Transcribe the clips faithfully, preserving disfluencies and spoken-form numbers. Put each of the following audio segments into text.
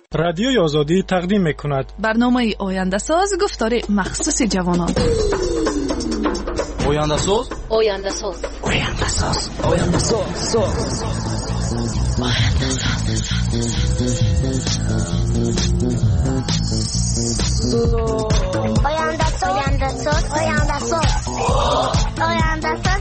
رادیوی آزادی تقدیم می‌کند برنامه آینده ساز گفتار مخصوص جوانان. آینده ساز آینده ساز آینده ساز آینده ساز آینده ساز آینده ساز آینده ساز آینده ساز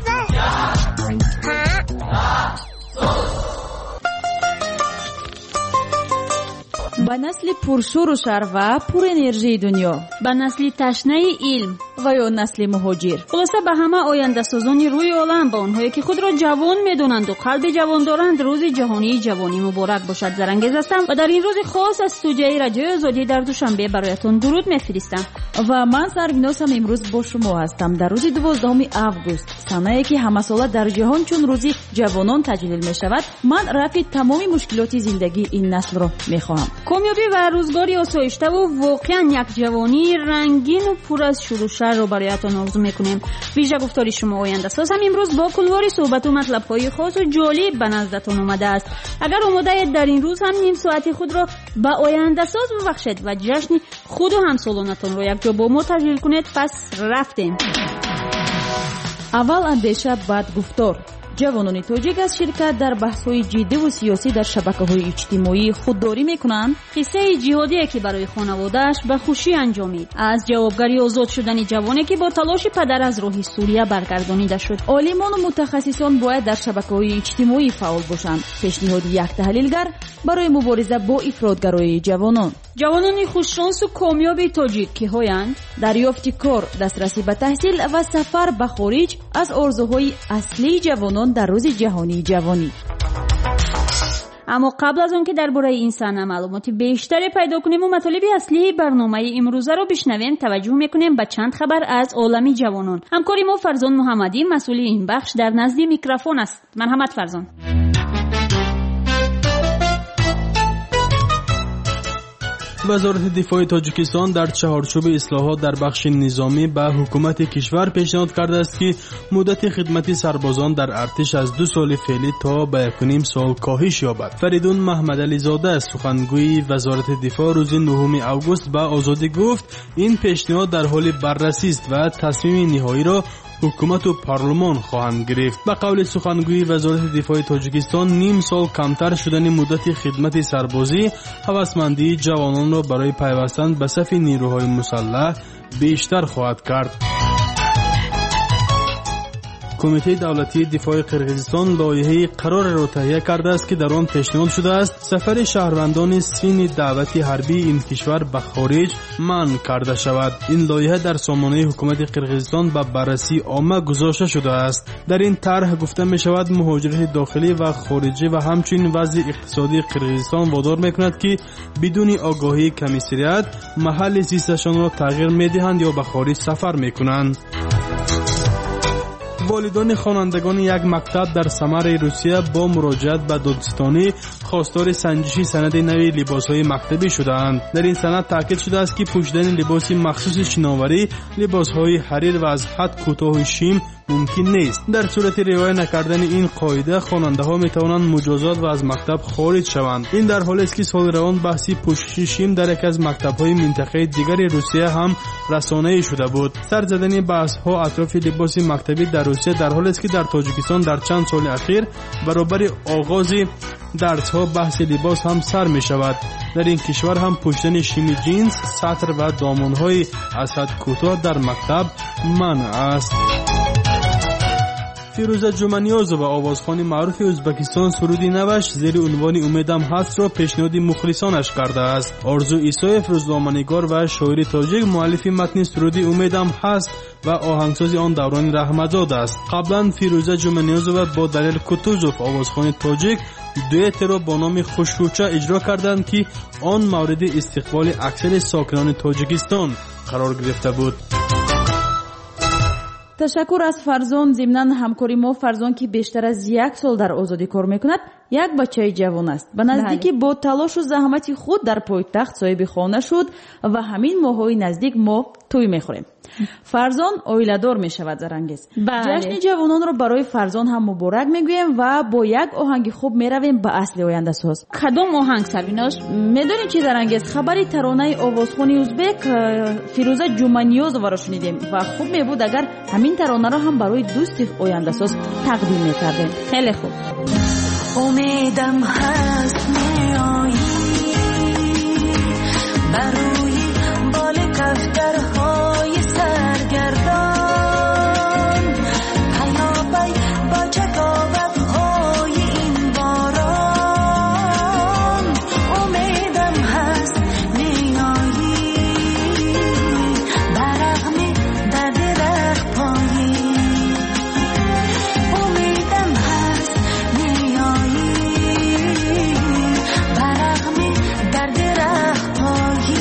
به نسل پرشور و شر و پر انرژی دنیا، به نسل تشنه علم و یا نسل مهاجر، خلاصه به همه آینده سازان روی عالم، به آنهایی که خود را جوان میدونند و قلب جوان دارند، روز جهانی جوانی مبارک باشد. زرنگیز هستم و در این روز خاص از استودیوی رادیوی آزادی در دوشنبه برایتان درود میفرستم. و من سرگناسم امروز با شما هستم در روز دوازدهم آگوست، سنه‌ای که همه ساله در جهان چون روز جوانان تجلیل می شود. من رفع تمام مشکلات زندگی این نسل را میخواهم. کامیابی و روزگاری آسایشته و واقعا یک جوانی رنگین و پر از شور رو برایتان آرزو میکنیم. ویژه گفتاری شما آینده ساز هم امروز با کلواری صحبت و مطلب‌های خاص و جالب به نزدتان اومده است. اگر آماده اید در این روز هم نیم ساعتی خود را به آینده ساز ببخشید و جشن خود و همسالانتان را یک جا با ما تجلیل کنید، پس رفتیم. اول اندیشه، بعد گفتار. جوانان تاجیک از شرکت در بحث‌های جدی و سیاسی در شبکه‌های اجتماعی خودداری می‌کنند. قصه جهادی که برای خانواده‌اش به خوشی انجامید، از جوابگری آزاد شدن جوانی که با تلاش پدر از راه سوریه برگردانیده شد. عالمان و متخصصان باید در شبکه‌های اجتماعی فعال باشند. پیشنهاد یک تحلیلگر برای مبارزه با افراطگرایی جوانان. جوانان خوششانس و کامیاب تاجیک که هایند دریافت کار، دسترسی به تحصیل و سفر به خارج از آرزوهای اصلی جوانان در روز جهانی جوانی. اما قبل از اون که درباره این صحنه معلوماتی بیشتری پیدا کنیم و مطالب اصلی برنامه امروزه رو بشنویم، توجه میکنیم به چند خبر از عالم جوانان. همکاری ما فرزان محمدی مسئول این بخش در نزد میکروفون است. مرحمت فرزان. وزارت دفاع تاجیکستان در چهارچوب اصلاحات در بخش نظامی به حکومت کشور پیشنهاد کرده است که مدت خدمتی سربازان در ارتش از دو سال فعلی تا به یک و نیم سال کاهش یابد. فریدون محمدعلی زاده سخنگوی وزارت دفاع روز نهم آگوست به آزادی گفت این پیشنهاد در حال بررسی است و تصمیم نهایی را حکومت و پارلمان خواهند گرفت. به قول سخنگوی وزارت دفاع تاجیکستان، نیم سال کمتر شدن مدت خدمت سربازی هوسمندی جوانان را برای پیوستن به صف نیروهای مسلح بیشتر خواهد کرد. کمیته دولتی دفاع قرقیزستان لایحه قرار را تهیه کرده است که در آن پیشنهاد شده است سفر شهروندان سین دعوتی حربی این کشور به خارج منع کرده شود. این لایحه در سامانه حکومت قرقیزستان به بررسی عامه گذاشته شده است. در این طرح گفته می شود مهاجرت داخلی و خارجی و همچنین وضع اقتصادی قرقیزستان وادار می کند که بدون آگاهی کمیسریت محل زیستشان را تغییر می دهند یا به خارج سفر می کنند. والدان خوانندگان یک مکتب در سمر روسیه با مراجعت به دادستانی خواستار سنجشی سند نوی لباس‌های مکتبی شده‌اند. در این سند تاکید شده است که پوشیدن لباس مخصوص شناوری، لباس‌های حریر و از حد کوتاه شیم ممکن نیست. در صورت رعایت نکردن این قاعده خواننده‌ها می‌توانند مجازات و از مکتب خارج شوند. این در حالی است که سال روان بحث پوشش شیم در یک از مکتب‌های منطقه دیگر روسیه هم رسانه‌ای شده بود. سر زدن بحث‌ها اطراف لباس مکتبی در روسیه در حالی است که در تاجیکستان در چند سال اخیر برابر آغاز درس‌ها بحث لباس هم سر می‌شود. در این کشور هم پوشیدن شیم جینز، سطر و دامن‌های از حد کوتاه در مکتب منع است. فیروزه جمنیاز و آوازخوان معروف ازبکستان سرودی نوش زیر عنوان امیدم هست را پیشنهاد مخلصانش کرده است. آرزو ایسایف روزنامه‌نگار و شاعر تاجیک مؤلف متن سرودی امیدم هست و آهنگساز آن دوران رحمتزاده است. قبلا فیروزه جمنیاز و با دلیل کوتوزوف آوازخوان تاجیک دوئت را با نام خوشروچه اجرا کردند که آن مورد استقبال اکثر ساکنان تاجیکستان قرار گرفته بود. تشکر از فرزان. ضمناً همکاری ما فرزان که بیشتر از یک سال در آزادی کار میکند یک بچه جوان است. به نزدیکی با تلاش و زحمت خود در پایتخت صاحب خانه شد و همین ماهای نزدیک ما توی میخوریم. فرزان اویلادور می شود زرانگیز. جشن جوانان رو برای فرزان هم مبارک میگویم و با یک آهنگ خوب می رویم به اصل آینده ساز. کدام آهنگ سرویناش؟ میدونی چی زرانگیز؟ خبری ترانه آوازخوانی ازبک فیروزه جمانیوز رو شنیدیم و خوب می بود اگر همین ترانه رو هم برای دوست آینده ساز تقدیم میکردیم. خیلی خوب. امیدم هست میایی بروی بال کفترهای سرگردان پیاپی با چکاوک‌های این باران امیدم هست میایی برغم درد رخپایی امیدم هست میایی برغم درد رخپایی.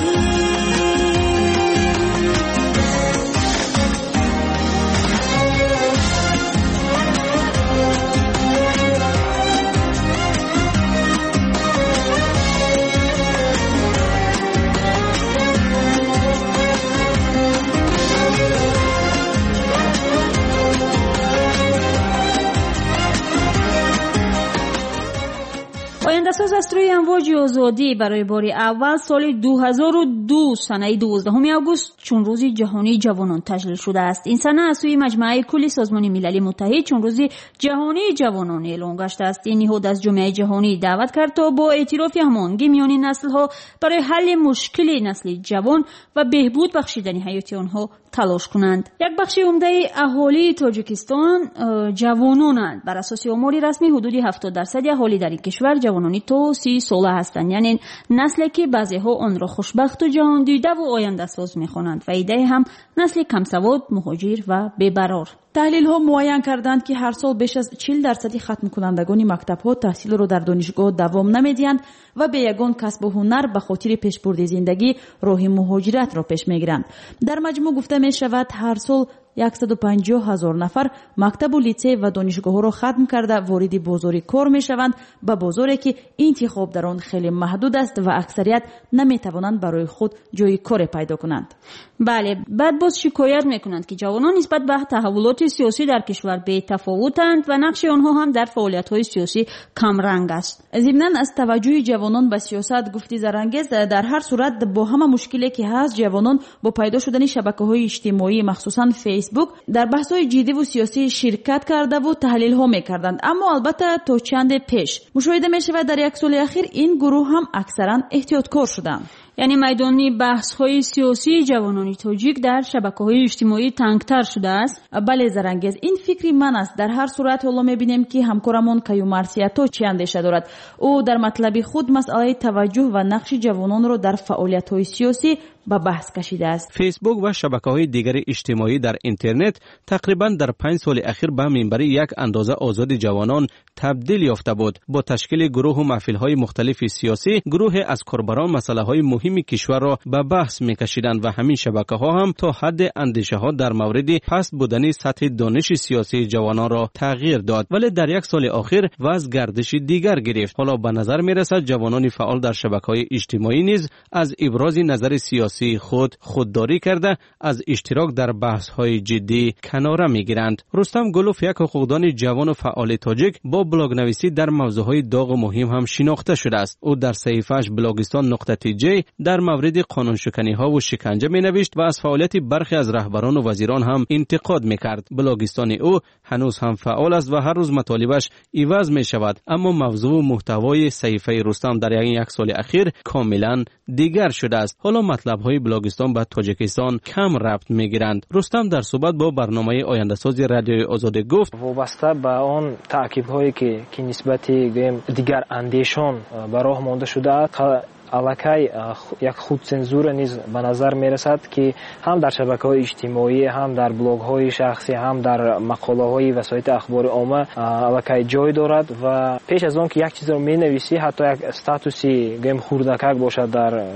آینده ساز است روی امواج آزادی برای بار اول سال دو هزار و دو سنه دوازدهم آگوست چون روز جهانی جوانان تجلیل شده است. این سنه از سوی مجمع کلی سازمان ملل متحد چون روز جهانی جوانان اعلام گشته است. این نهاد از جامعه جهانی دعوت کرد تا با اعتراف هماهنگی میان نسل‌ها برای حل مشکل نسل جوان و بهبود بخشیدن حیات آنها تلاش کنند. یک بخش عمده اهالی تاجیکستان جوانانند. بر اساس آمار رسمی حدود هفتاد درصد اهالی در این کشور جوانانی تا سی ساله هستند، یعنی نسلی که بعضی‌ها آن را خوشبخت و جهان دیده و آینده ساز می‌خوانند و ایده هم نسل کم سواد، مهاجر و بی‌قرار. تحلیل ها معین کردند که هر سال بیش از چهل درصد ختم کنندگان مکتب ها تحصیل را در دانشگاه دوام نمیدهند و به یگان کسب و هنر به خاطر پیشبرد زندگی راه مهاجرت را پیش میگیرند. در مجموع گفته می شود هر سال صد و پنجاه هزار نفر مکتب و لیسه و دانشگاه ها را ختم کرده وارد بازار کار می شوند، به بازاری که انتخاب در آن خیلی محدود است و اکثریت نمی توانند برای خود جای کار پیدا کنند. بله، بعد باز شکایت میکنند که جوانان نسبت به تحولات سیاسی در کشور بی تفاوتند و نقش آنها هم در فعالیت‌های سیاسی کم رنگ است. ضمناً از توجه جوانان به سیاست گفتی زرانگیز در هر صورت با همه مشکلی که هست جوانان با پیدا شدن شبکه‌های اجتماعی مخصوصاً فیسبوک در بحث‌های جدی و سیاسی شرکت کرده و تحلیل‌ها می‌کردند، اما البته تا چند پیش مشاهده می‌شود در یک سال اخیر این گروه هم اکثراً احتیاطکار شدند. یعنی میدانی بحث‌های سیاسی جوانان تاجیک در شبکه‌های اجتماعی تنگتر شده است. بله زرانگیز، این فکری من است. در هر صورت حالا می‌بینیم که همکارمون کیومرثی‌تو چه اندیشه دارد. او در مطلب خود مسئله توجه و نقش جوانان را در فعالیت‌های سیاسی به بحث کشیده است. فیسبوک و شبکه‌های دیگر اجتماعی در اینترنت تقریباً در پنج سال اخیر به منبر یک اندازه آزاد جوانان تبدیل یافته بود. با تشکیل گروه و محفل‌های مختلف سیاسی، گروه از کاربران مسائل مهم کشور را به بحث می‌کشیدند و همین شبکه‌ها هم تا حد اندیشه‌ها در مورد پست بودن سطح دانش سیاسی جوانان را تغییر داد، ولی در یک سال اخیر وضع گردش دیگر گرفت. حالا به نظر می‌رسد جوانان فعال در شبکه‌های اجتماعی نیز از ابراز نظر سیاسی خود خودداری کرده از اشتراک در بحث‌های جدی کناره می‌گیرند. رستم گلوف یک حقوقدان جوان و فعال تاجیک با بلاگ نویسی در موضوعهای داغ و مهم هم شناخته شده است. او در صحیفه‌اش بلاگستان نقطه تی جی در مورد قانون شکنی ها و شکنجه می نوشت و از فعالیت برخی از رهبران و وزیران هم انتقاد می کرد. بلاگستان او هنوز هم فعال است و هر روز مطالبش عوض می شود، اما موضوع و محتوای صحیفه رستم در این یک سال اخیر کاملا دیگر شده است. حالا مطلب های بلاگستان به تاجیکستان کم ربط می گیرند. رستم در صحبت با برنامه آینده ساز رادیوی آزاد گفت وابسته به آن تعقیب هایی که که نسبت دیگر اندیشان به راه مانده شده است، الکی یک خودسانسور نیز به نظر میرسد که هم در شبکه‌های اجتماعی، هم در بلاگ‌های شخصی، هم در مقاله‌های وسایل اخبار عامه الکی جای دارد و پیش از آن که یک چیز رو می‌نویسی، حتی یک استاتوسی گیم خوردکک باشد در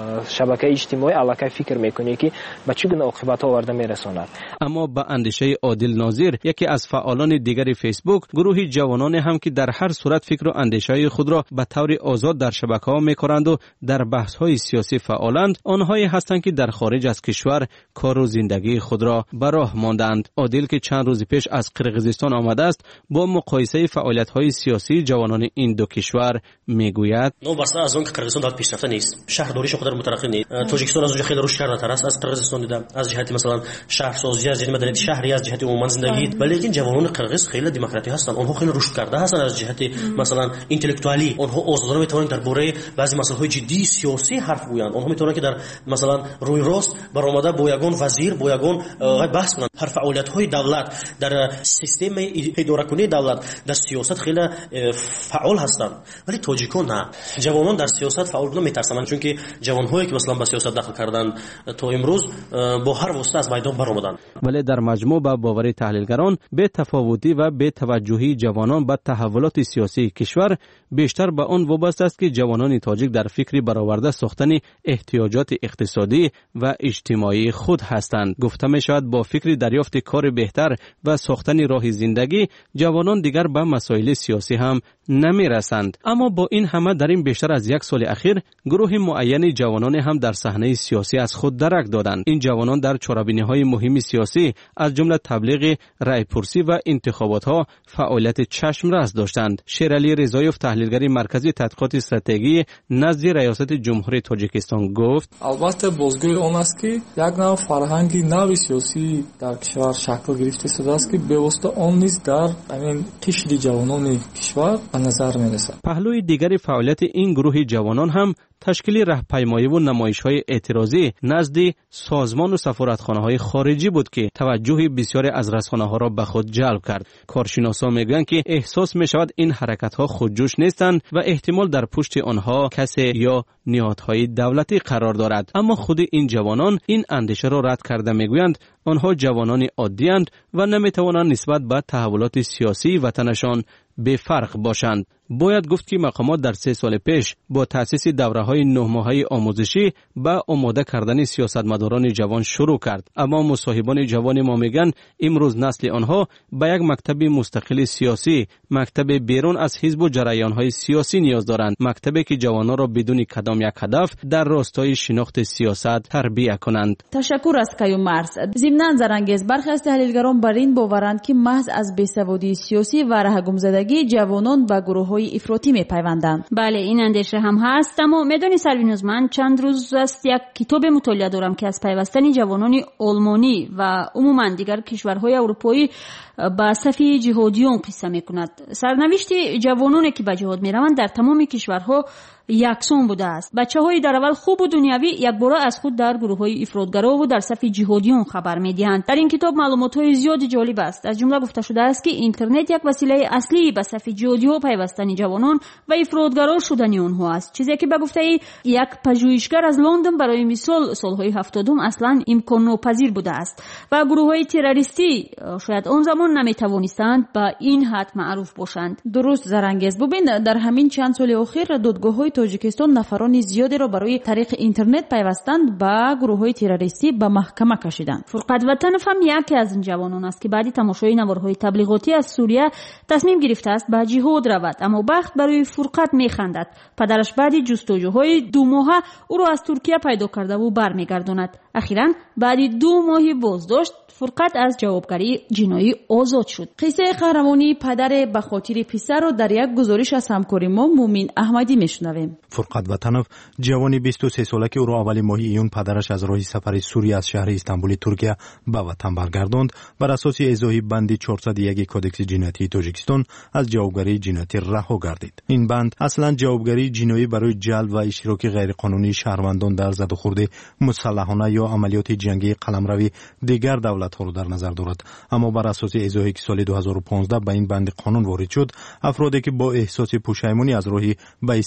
شبکه اجتماعی، الکی فکر می‌کنی که به چه گونه عاقبت‌ها آورده می‌رساند. اما با اندیشه عادل ناظر، یکی از فعالان دیگر فیسبوک، گروهی جوانان هم که در هر صورت فکر و اندیشه خود را به طور آزاد در شبکه‌ها می‌کنند و در بحث‌های سیاسی فعالند، آنهایی هستند که در خارج از کشور کار و زندگی خود را به راه ماندند. عادل که چند روز پیش از قرقیزستان آمده است، با مقایسه فعالیت‌های سیاسی جوانان این دو کشور میگوید: نو بسته از اون که قرقیزستان داد پیشرفته نیست، شهرداریش خودش مترقی نیست. تاجیکستان از اونجا خیلی روش کرده تر است از قرقیزستان دیدم، از جهت مثلا شهرسازی، از جهت مدنیت شهری، از جهت عموما زندگی. ولی لیکن جوانان قرقیز خیلی دموکراتی هستند، آنها خیلی رشد کرده هستند از جهت مثلا اینتלקتوالی. آنها آزادانه میتوانند درباره بعضی مسائل جدی سیاسی حرف بگویند. آنها میتوانند که در مثلا روی راست برآمده با یگان وزیر با یگان بحث کنند. هر فعالیت‌های دولت در سیستم اداره کنی دولت در سیاست خیلی فعال هستند، ولی تاجیکان نه. جوانان در سیاست فعال نمیترسند، چون که جوان‌هایی که مثلا به سیاست داخل کردن تا امروز با هر واسطه از میدان برآمدند. ولی در مجموع با باور تحلیلگران، به تفاوتی و به توجهی جوانان به تحولات سیاسی کشور بیشتر به آن وابسته است که جوانان تاجیک در فکری برآورده ساختن احتیاجات اقتصادی و اجتماعی خود هستند. گفته می شود با فکری دریافت کار بهتر و ساختن راه زندگی، جوانان دیگر به مسائل سیاسی هم نمی رسند. اما با این همه در این بیشتر از یک سال اخیر گروه معین جوانان هم در صحنه سیاسی از خود درک دادند. این جوانان در چاره‌بینی‌های مهم سیاسی از جمله تبلیغ رای پرسی و انتخابات ها فعالیت چشم راست داشتند. شیرعلی رضاییف، تحلیلگر مرکز تحقیقات استراتژی نزد ریاست جمهوری تاجیکستان گفت: البته بازگوی آن است که یک نوع فرهنگ نوی سیاسی در کشور شکل گرفته شده است که به واسطه آن نیز در همین قشر جوانان کشور به نظر می‌رسد. پهلوی دیگر فعالیت این گروه جوانان هم تشکیل راهپیمایی و نمایش‌های اعتراضی نزد سازمان و سفارتخانه‌های خارجی بود که توجه بسیاری از رسانه‌ها را به خود جلب کرد. کارشناسان میگویند که احساس می‌شود این حرکت‌ها خودجوش نیستند و احتمال در پشت آنها کسی یا نهادهای دولتی قرار دارد. اما خود این جوانان این اندیشه را رد کرده میگویند آنها جوانان عادی‌اند و نمی‌توانند نسبت به تحولات سیاسی وطنشان به فرق باشند. باید گفت که مقامات در سه سال پیش با تأسیس دوره‌های نه ماهه آموزشی با آماده کردن سیاستمداران جوان شروع کرد. اما مصاحبان جوان ما میگن امروز نسل آنها به یک مکتب مستقل سیاسی، مکتب بیرون از حزب و جریان‌های سیاسی نیاز دارند، مکتبی که جوانان را بدون کدام یک هدف در راستای شناخت سیاست تربیت کنند. تشکر از کیومرث. ضمناً زرانگیز برخی از تحلیلگران بر این باورند که محض از بیسوادی سیاسی و رهگمزدگی جوانان به گروه‌های افراطی میپیوندند. بله، این اندیشه هم هست. اما میدونی سروینوز، من چند روز است یک کتاب مطالعه دارم که از پیوستن جوانان آلمانی و عموما دیگر کشورهای اروپایی با صف جهادیون قصه میکند. سرنوشت جوانانی که به جهاد میروند در تمام کشورها یکسان بوده است. بچه‌های در اول خوب و دنیوی یک بار از خود در گروه‌های افراطگرا و در صف جهادیون خبر می‌دهند. در این کتاب معلومات‌های زیادی جالب است. از جمله گفته شده است که اینترنت یک وسیله اصلی به صف جهادی‌ها پیوستن جوانان و افراطگرا شدن آنها است. چیزی که به گفته یک پژوهشگر از لندن برای مثال سال‌های هفتادم اصلاً امکان ناپذیر بوده است و گروه‌های تروریستی شاید آن زمان نمی‌توانستند به این حد معروف باشند. درست زرانگیز. ببین در همین چند سال اخیر دادگاه‌های تاجیکستان نفران زیادی را برای طریق اینترنت پیوستند به گروه‌های تروریستی به محکمه کشیدند. فرقت وطنف هم یکی از این جوانان است که بعد تماشای نوارهای تبلیغاتی از سوریه تصمیم گرفته است به جهاد رود، اما بخت برای فرقت میخندد. پدرش بعد جستجوهای دو ماهه او را از ترکیه پیدا کرده و برمیگرداند. اخیراً بعد دو ماهی بازداشت فرقت از جوابگری جنایی آزاد شد. قصه قهرمانی پدر به خاطر پسر را در یک گزارش از همکار ما مومین احمدی میشنویم. فرقت وطنов جوانی بیست و سه ساله که او را اول ماه ایون پدرش از راه سفر سوریه از شهر استانبول ترکیه به وطن برگرداند، بر اساس اجرای بند چهارصد و یک کدکس جنایی تاجیکستان از جوابگری جنایی رها گردید. این بند اصلا جوابگری جنایی برای جلب و اشتراک غیرقانونی شهروندان در زد و خورد مسلحانه یا عملیات جنگی قلمروی دیگر دولت‌ها را در نظر دارد. اما بر اساس اجرایی که سال دو هزار و پانزده به این بند قانون وارد شد، افرادی که با احساس پشیمانی از راه به اصطلاح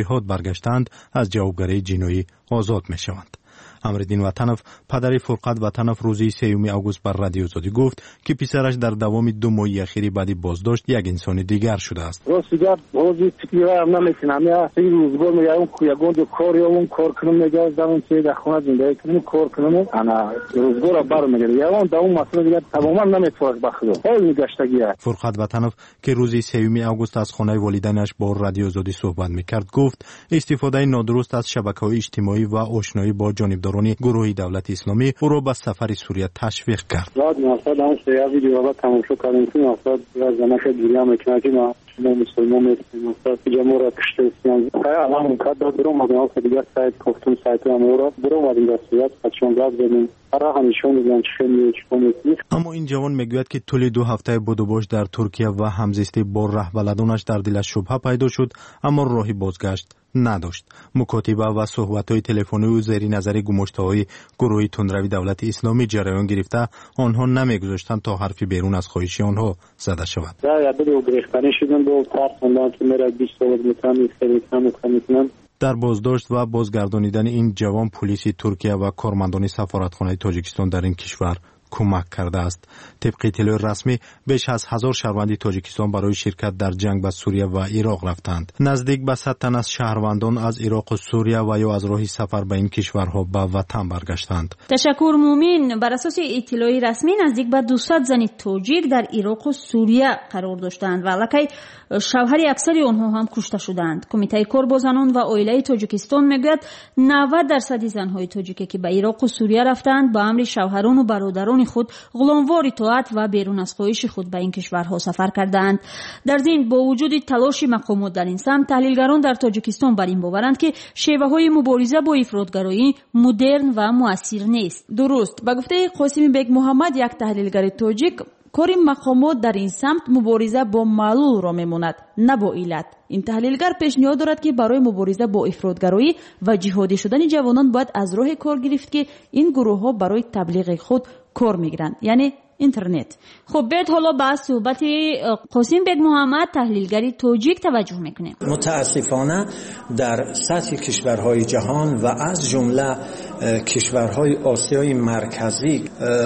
جهاد برگشتند از جوابگری جنایی آزاد می شوند. امردین وطنов پدر فرقت وطنов روزی سیوم آگوست بر رادیو آزادی گفت که پسرش در دوام دو ماه اخیر بعد بازداشت یک انسان دیگر شده است. روزگار روزی فکری هم نمیکنم. یا این روزگار میگم کویگون دو کاریامون کار کنم میگه زمان چه در خانه زندگی کنم کار کنم انا روزگار بر میگیره. یا اون دوام مثلا دیگه تماما نمیتونه بخدا. حال میگشتگیه. فرقت وطنов که روزی سیوم آگوست از خانه والدینش با رادیو آزادی صحبت میکرد گفت استفاده نادرست از شبکه‌های اجتماعی و آشنایی با جانبدار گروه دولت اسلامی او را به سفر سوریه تشویق کرد. بعد ناصر اون سه ویدیو را تماشا کردیم که ناصر از زمانه دوریه میکنه که ما مسلمان ناصر جمهور کشتیان الان کار دارم مدام دیگه سایت گفتم سایت ما را برام از این دستیات چون گاز بدیم را همیشون میگن چه چه اما این جوان میگوید که طول دو هفته بدوباش در ترکیه و همزیستی با رهبلدانش در دلش شبهه پیدا شد اما راهی بازگشت نداشت. مکاتبه و صحبت‌های تلفنی او زیر نظر گماشته‌های گروه تندروی دولت اسلامی جریان گرفته آنها نمی‌گذاشتند تا حرفی بیرون از خواهش آنها زده شود. در بازداشت و بازگردانیدن این جوان پلیس ترکیه و کارمندان سفارتخانه تاجیکستان در این کشور کمک کرده است. طبق اطلاع رسمی بیش از هزار شهروند تاجیکستان برای شرکت در جنگ با سوریه و عراق رفتند. نزدیک به صد تن از شهروندان از عراق و سوریه و یا از راه سفر به این کشورها به وطن برگشتند. تشکر مومین. بر اساس اطلاع رسمی نزدیک به دویست زن تاجیک در عراق و سوریه قرار داشتند و الکی شوهر اکثر آنها هم کشته شدند. کمیته کار با زنان و عائله تاجیکستان میگوید نود درصد زنهای تاجیکی که به عراق و سوریه رفتند با امر شوهران و برادران خود غلاموار اطاعت و بیرون از خواهش خود به این کشورها سفر کردند. در ضمن با وجود تلاش مقامات در این سمت تحلیلگران در تاجیکستان بر این باورند که شیوه‌های مبارزه با افراطگرایی مدرن و مؤثر نیست. درست. به گفته قاسم بیگ محمد یک تحلیلگر تاجیک کار مقامات در این سمت مبارزه با معلول را میماند نه با علت. این تحلیلگر پیشنهاد دارد که برای مبارزه با افراطگرایی و جهادی شدن جوانان باید از راه کار گرفت که این گروه ها برای تبلیغ خود کار میگیرند، یعنی اینترنت. خب بیت حالا به صحبت قاسم بیگ محمد تحلیلگری تاجیک توجه میکنیم. متاسفانه در سطح کشورهای جهان و از جمله کشورهای آسیای مرکزی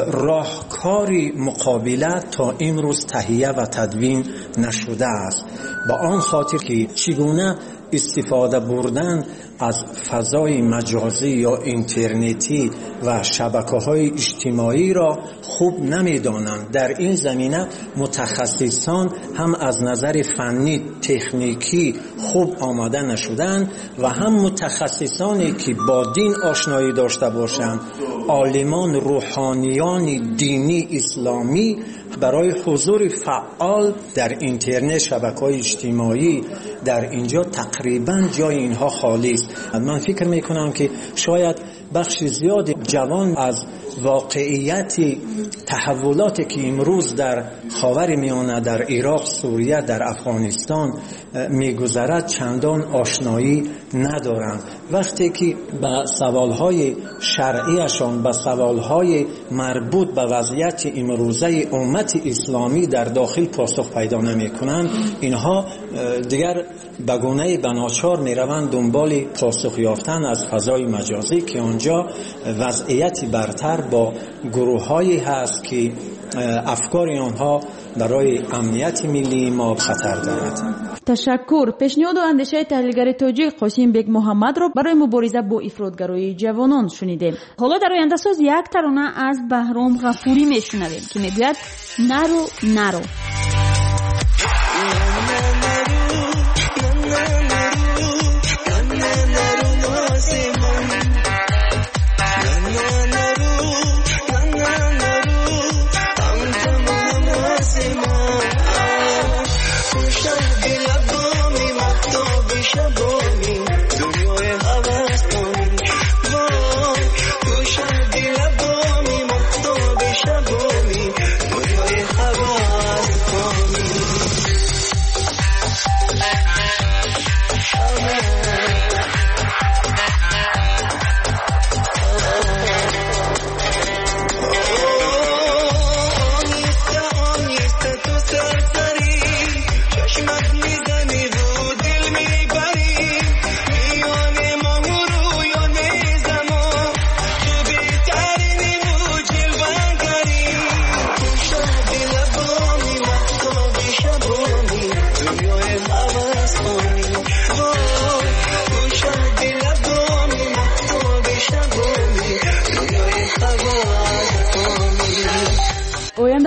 راهکاری مقابله تا امروز تهیه و تدوین نشده است. با آن خاطر که چگونه استفاده بردن از فضای مجازی یا اینترنتی و شبکه‌های اجتماعی را خوب نمی‌دانند. در این زمینه متخصصان هم از نظر فنی تکنیکی خوب آماده نشدند و هم متخصصانی که با دین آشنایی داشته باشند، عالمان روحانیان دینی اسلامی برای حضور فعال در اینترنت شبکه‌های اجتماعی در اینجا تقریبا جای اینها خالی است. من فکر میکنم که شاید بخش زیاد جوان از واقعیت تحولاتی که امروز در خاورمیانه، در عراق، سوریه، در افغانستان میگذرد چندان آشنایی ندارند. وقتی که به سوالهای شرعیشان، به سوالهای مربوط به وضعیت امروزه امت اسلامی در داخل پاسخ پیدا نمیکنند، اینها دیگر به گونه بناچار میروند دنبال پاسخ یافتن از فضای مجازی که آنجا وضعیت برتر با گروه‌هایی هست که افکار آنها برای امنیت ملی ما خطر دارد. تشکر. پیشنهاد و اندیشه تحلیلگر تاجیک قاسم بیگ محمد را برای مبارزه با افراطگرایی جوانان شنیدیم. حالا در آینده ساز یک ترانه از بهرام غفوری میشنویم که میگوید نرو نرو.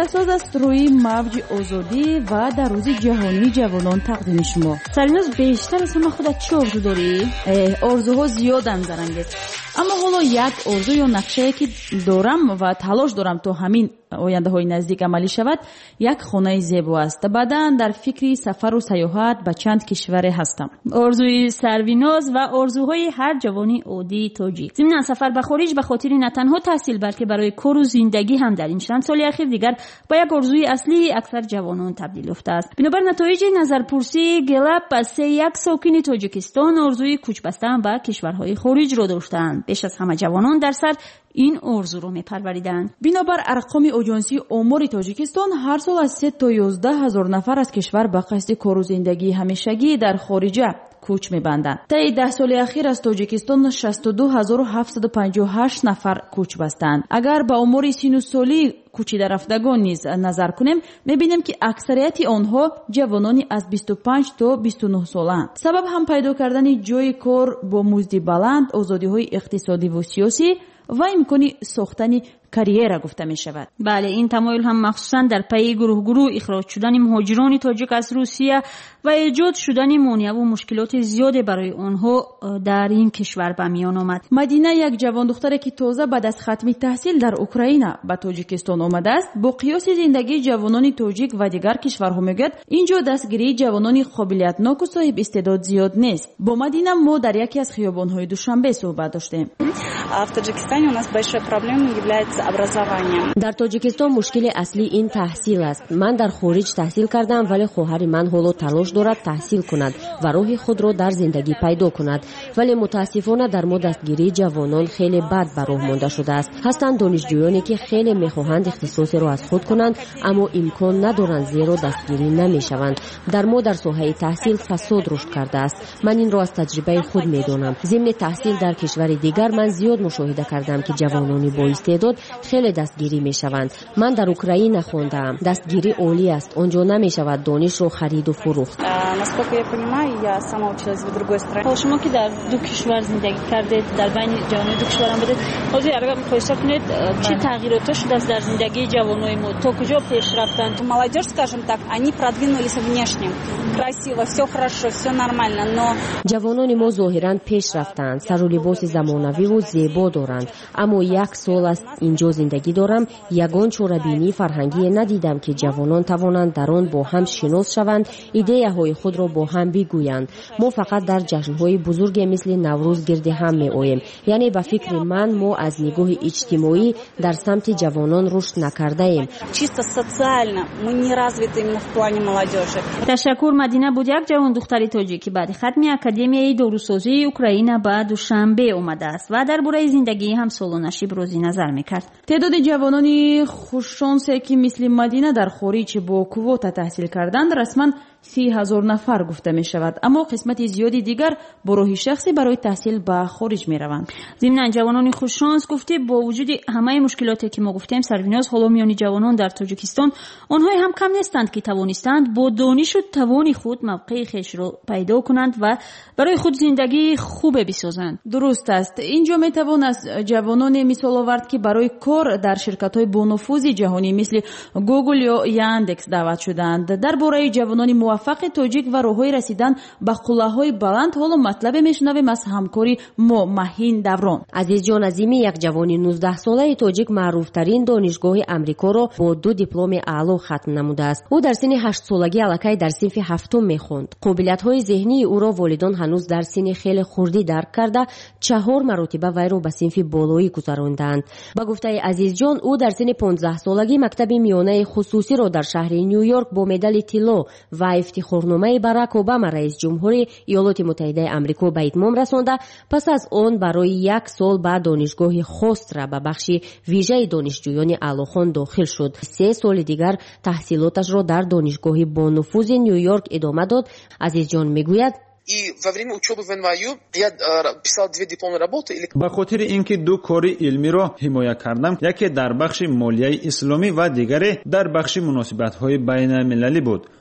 خبرساز است روی موج آزادی و در روز جهانی جوانان تقدیم شما. سریناز بیشتر از همه خودت چه آرزو داری؟ آرزوها زیادن زرنگیز، اما حالا یک آرزو یا نقشه که دارم و تلاش دارم تا همین آینده های نزدیک عملی شود یک خانه زیبا است. بعداً در فکری سفر و سیاحت به چند کشور هستم. آرزوی سرویناز و آرزوهای هر جوانی عادی تاجیک. ضمن سفر به خارج به خاطر نه تنها تحصیل بلکه برای کار و زندگی هم در این چند سال اخیر دیگر با یک آرزوی اصلی اکثر جوانان تبدیل یافته است. بنابر نتایج نظرپرسی گلاب با سه یک ساکن تاجیکستان آرزوی کوچ بستن به کشورهای خارج را داشتند. بیش از همه جوانان در سر این آرزو رو میپروریدند. بنابر ارقام اجنسی آمار تاجیکستان هر سال از سه تا یازده هزار نفر از کشور به قصد کار و زندگی همیشگی در خارج کوچ می‌بندند. طی ده سال اخیر از تاجیکستان شصت و دو هزار و هفتصد و پنجاه و هشت نفر کوچ بستند. اگر به آمار سی سالی کوچیده رفتگان نیز نظر کنیم می‌بینیم که اکثریت آنها جوانانی از بیست و پنج تا بیست و نه سالند. سبب هم پیدا کردن جای کار با مزد بلند، آزادی‌های اقتصادی و سیاسی و امکانی ساختن کاریره گفته می شود. بله، این تمایل هم مخصوصا در پی گروه گروه اخراج شدن مهاجران تاجیک از روسیه و ایجاد شدن مانع و مشکلات زیادی برای آنها در این کشور به میان آمد. مدینه یک جوان دختری که تازه بعد از ختم تحصیل در اوکراین به تاجیکستان آمده است با قیاس زندگی جوانان تاجیک و دیگر کشورها میگوید اینجا دستگیری جوانان قابلیتناک و صاحب استعداد زیاد نیست. با مدینه ما در یکی از خیابان‌های دوشنبه صحبت داشتیم. В Таджикистане у нас большой проблемой является образование. در تاجیکستان مشکل اصلی این تحصیل است. من در خارج تحصیل کردم ولی خواهر من حالا تلاش دارد تحصیل کند و راه خود را در زندگی پیدا کند، ولی متاسفانه در ما دستگیری جوانان خیلی بد به راه مانده شده است. هستند دانشجویانی که خیلی میخواهند اختصاص را از خود کنند اما امکان ندارند زیرا دستگیری نمیشوند. در ما در ساحه تحصیل فساد رشد کرده است. من این را از تجربه خود میدانم. ضمن تحصیل در کشور دیگر من زیاد مشاهده کردم که جوانانی با استعداد خیلی دستگیری میشوند. من در اوکراین خواندم. دستگیری عالی است. آنجا نمیشود دانش را خرید و فروخت. Насколько я понимаю, я сама училась в другой стране. شما که در دو کشور زندگی کردید، در بین جوانان دو کشور هم بودید، حاضر اگر مقایسه کنید چه تغییراتی شده است در زندگی جوانای ما؟ تا کجا پیش رفتند؟ Молодежь, скажем так, они продвинулись внешне. Красиво, все хорошо, все нормально, но جوانان ما ظاهرا پیش رفتند. سر و لباس زمانوی و زیبا دارند. اما یک سال است اینجا زندگی دارم، یگان چاره‌بینی فرهنگی ندیدم که جوانان توانند در آن با هم شناس شوند، ایده های خود را با هم بگویند. ما فقط در جشن‌های بزرگ مثل نوروز گرد هم می‌آییم. یعنی به فکر من ما از نگاه اجتماعی در سمت جوانان رشد نکرده ایم. чисто социально мы не развиты именно в плане молодежи. تشکر. مدینه بود یک جوان دختری تاجیکی بعد ختم اکادمیای داروسازی اوکراین به دوشنبه اومده است و درباره زندگی هم سالانش ابراز نظر می‌کرد. تعداد جوانان خوششانسی که مثل مدینه در خارج با کوتا تحصیل کردند رسما سی هزار نفر گفته می شود، اما قسمت زیادی دیگر با راه شخصی برای تحصیل به خارج می روند. ضمن جوانان خوششانس گفته با وجود همه مشکلاتی که ما گفتیم، سرویناز حالا میان جوانان در تاجیکستان آنها هم کم نیستند که توانستند با دانش و توان خود موقع خویش را پیدا کنند و برای خود زندگی خوب بسازند. درست است. اینجا می توان از جوانان مثال آورد که برای کار در شرکت‌های با نفوذ جهانی مثل گوگل یا یاندکس دعوت شدند. درباره جوانان موفق تاجیک و راههای رسیدن به قله‌های بلند حالا مطلب میشنویم از همکاری ما مهین دوران. عزیز جان عظیمی یک جوان نوزده ساله تاجیک معروفترین دانشگاه امریکا را با دو دیپلم اعلی ختم نموده است. او در سن هشت سالگی الکی در صنف هفتم میخواند. قابلیت‌های ذهنی او را والدان هنوز در سن خیلی خردی درک کرده چهار مرتبه وی را به صنف بالایی گذراندند. با گفته عزیز جان او در سن پانزده سالگی مکتب میانه خصوصی را در شهر نیویورک با مدال طلا و افتخارنامه باراک اوباما رئیس جمهور ایالات متحده آمریکا به اتمام رسانده. پس از آن برای یک سال به دانشگاه خوست را به بخش ویژه دانشجویان اعلیخوان داخل شد. سه سال دیگر تحصیلاتش را در دانشگاه با نفوذ نیویورک ادامه داد. عزیز جان میگوید И во время учебы в эн вай ю я писал две дипломные работы. به خاطر اینکه دو کار علمی را حمایت کردم، یکی در بخش مالیه اسلامی و دیگری در بخش مناسبت‌های بین المللی بود.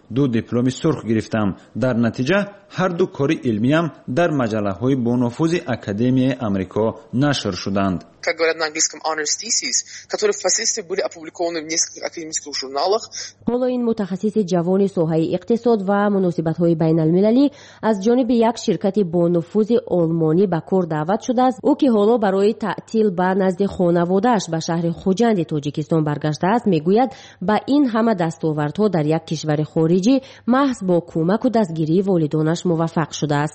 ду дипломи сурх гирифтам. дар натиҷа ҳар ду кори илмиям дар маҷаллаҳои бонуфузи Академияи Амрико нашр шуданд. Как говорят на английском honors thesis, которые впоследствии были опубликованы в нескольких академических журналах. ҳоло ин мутахассиси ҷавони соҳаи иқтисод ва муносибатҳои байналмилалӣ аз ҷониби як ширкати бонуфузи олмонӣ ба кор даъват шудааст. ӯ ки ҳоло барои таътил ба назди хонаводааш ба шаҳри хуҷанди тоҷикистон баргаштааст, мегӯяд ба ин ҳама дастовардҳо дар як кишвари хориҷӣ маҳз бо кӯмаку дастгирии волидонаш муваффақ шудааст.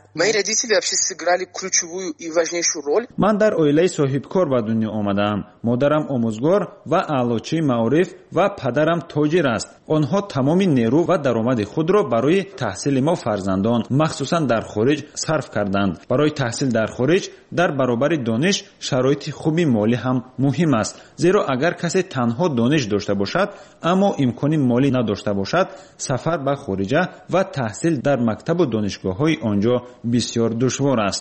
ман дар оилаи соҳибкор ба дунё омадаам. модарам омӯзгор ва аълочии маориф ва падарам тоҷир аст. онҳо тамоми нерӯ ва даромади худро барои таҳсили мо фарзандон, махсусан дар хориҷ сарф карданд. барои таҳсил дар хориҷ дар баробари дониш шароити хуби молӣ ҳам муҳим аст. зеро агар касе танҳо дониш дошта бошад, аммо имкони молӣ надошта бошад, сафар ба хориҷа ва таҳсил дар мактабу донишгоҳҳои онҷо бисёр душвор аст.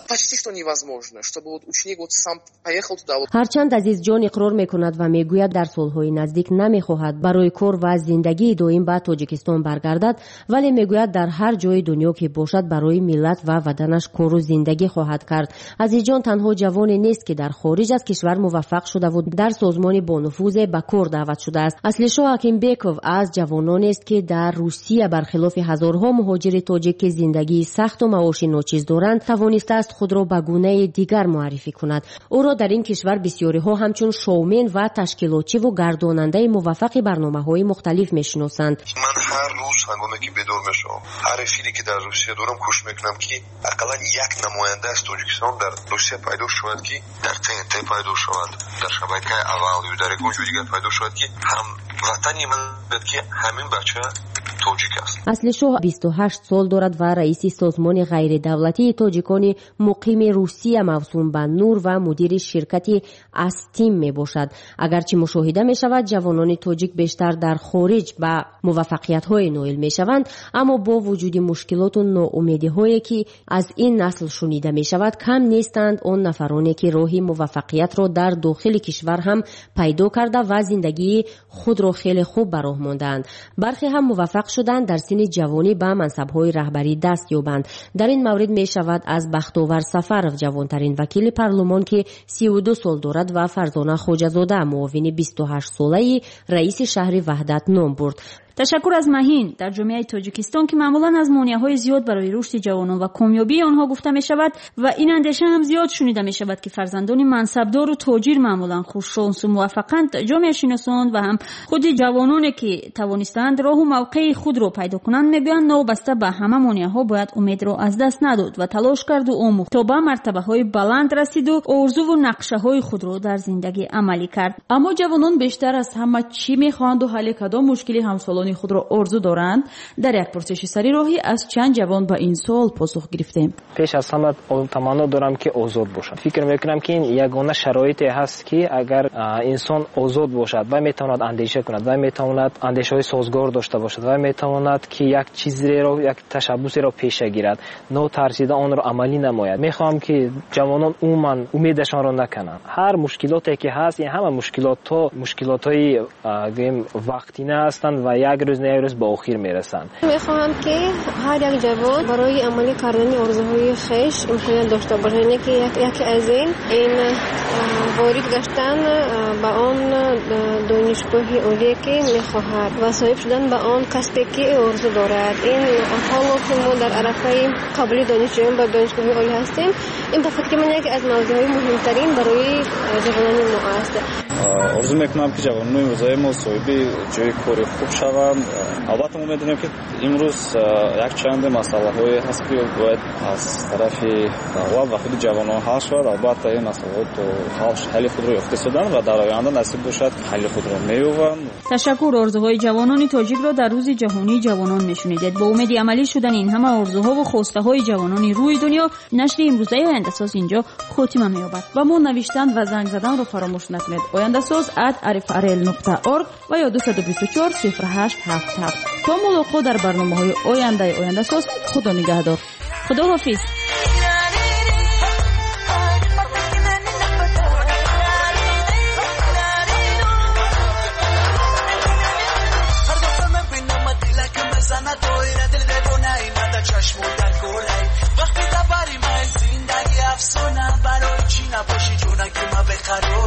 ҳарчанд азизҷон иқрор мекунад ва мегӯяд дар солҳои наздик намехоҳад барои кор ва зиндагии доим ба тоҷикистон баргардад, вале мегӯяд дар ҳар ҷои дунё ки бошад барои миллат ва ватанаш кору зиндагӣ хоҳад кард. азизҷон танҳо ҷавоне нест ки дар хориҷ аз кишвар муваффақ шудаву дар созмони бонуфузе ба кор даъват шудааст. аслишоҳ Акимбеков аз ҷавононест ки дар Русия бархилофи ҳазорҳо муҳоҷири тоҷик ки зиндагии сахту маоши ночиз доранд, тавонистааст худро ба гунаи дигар муаррифӣ кунад. ӯро дар ин кишвар бисёриҳо ҳамчун шоумен ва ташкилотчиву гардонандаи муваффақи барномаҳои мухталиф мешиносанд. ман ҳар рӯз ҳангоме ки бедор мешавам, ҳар эфире ки дар Русия дорам кӯшиш мекунам ки ақаллан як намоянда аз Тоҷикистон дар Русия пайдо шавад, ки дар ТНТ пайдо шавад, дар шабакаи аввал ё дар ягон ҷои дигар пайдо шавад, ки ҳам ватани ман бад, ки ҳамин бача тоҷик аст. Аслишоҳ бисту ҳашт сол дорад ва раиси созмони ғайридавлатии тоҷикони муқими Русия мавсум ба Нур ва мудири ширкати Астим мебошад. агарчи мушоҳида мешавад ҷавонони тоҷик бештар дар хориҷ ба муваффақиятҳое ноил мешаванд, аммо бо вуҷуди мушкилоту ноумедиҳое ки аз ин насл шунида мешавад, кам нестанд он нафароне ки роҳи муваффақиятро дар дохили кишвар ҳам пайдо карда ва зиндагии худро хеле хуб ба роҳ мондаанд. бархе ҳам муваффақ шуданд дар синни ҷавонӣ ба мансабҳои раҳбарӣ даст ёбанд. дар ин маврид мешавад аз Бахтовар Сафаров, ҷавонтарин вакили парлумон ки сию ду сол дорад, ва Фарзона Хоҷазода, муовини бисту ҳашт солаи раиси шаҳри Ваҳдат ном бурд. ташаккур аз Маҳин дар ҷомеаи Тоҷикистон ки маъмулан аз монеаҳои зиёд барои рушди ҷавонон ва комёбии онҳо гуфта мешавад ва ин андеша ҳам зиёд шунида мешавад ки фарзандони мансабдору тоҷир маъмулан хушшонсу муваффақанд. ҷомеашиносон ва ҳам худи ҷавононе ки тавонистанд роҳу мавқеи худро пайдо кунанд мегӯянд новобаста ба ҳама монеаҳо бояд умедро аз даст надод ва талош карду омӯхт то ба мартабаҳои баланд расиду орзуву нақшаҳои худро дар зиндагӣ амалӣ кард. аммо ҷавонон бештар аз ҳама чӣ мехоҳанду ҳалли кадом мушкили ҳамсолони худро орзу доранд? дар як пурсиши сарироҳӣ аз чанд ҷавон ба ин суол посух гирифтем. пеш аз ҳама таманно дорам ки озод бошад. фикр мекунам ки ин ягона шароите ҳаст ки агар инсон озод бошад ва метавонад андеша кунад ва метавонад андешаҳои созгор дошта бошад ва метавонад ки як чизеро як ташаббусеро пеша гирад, нотарсида онро амалӣ намояд. мехоҳам ки ҷавонон умуман умедашонро накунанд. ҳар мушкилоте ки ҳаст, ин ҳама мушкилотҳо мушкилотҳои гӯем вақтина ҳастанд ва як рӯз на як рӯз ба охир мерасанд. мехоҳам ки ҳар як ҷавон барои амалӣ кардани орзуҳои хеш имконият дошта бошад. яъне ки яке аз ин ин ворид гаштан ба он донишгоҳи олие ки мехоҳад ва соҳиб шудан ба он касбе ки орзу дорад. ин ҳоло ки мо дар арафаи қабули донишҷӯён ба донишгоҳи олӣ ҳастем, ин ба фикри ман яке аз мавзӯъҳои муҳимтарин барои ҷавонони мо аст. орзу мекунам ки ҷавонони имрӯзаи мо соҳиби ҷои кори хуб шаванд. албатта мо медонем ки имрӯз якчанде масъалаҳое ҳаст ки бояд аз тарафи давлат ва худи ҷавонон ҳал шавад. албатта ин масъалаҳо ҳалли худро ёфта истоданд ва дар оянда насиб бошад ҳалли худро меёбанд. ташаккур. орзуҳои ҷавонони тоҷикро дар рӯзи ҷаҳонии ҷавонон мешунидед. бо умеди амалӣ шудани ин ҳама орзуҳову хостаҳои ҷавонони рӯи дунё, нашри имрӯзаи Ояндасоз инҷо хотима меёбад. ва мо навиштан ва занг заданро фаромӯш накунед. ояндасоз at arifrl nukta org ва ё дуду ду чор сифр ҳашт ҳафт ҳафт. то мулоқот дар барномаҳои ояндаи Ояндасоз. худо нигаҳдор. худо ҳофиз. Sanatoria قرار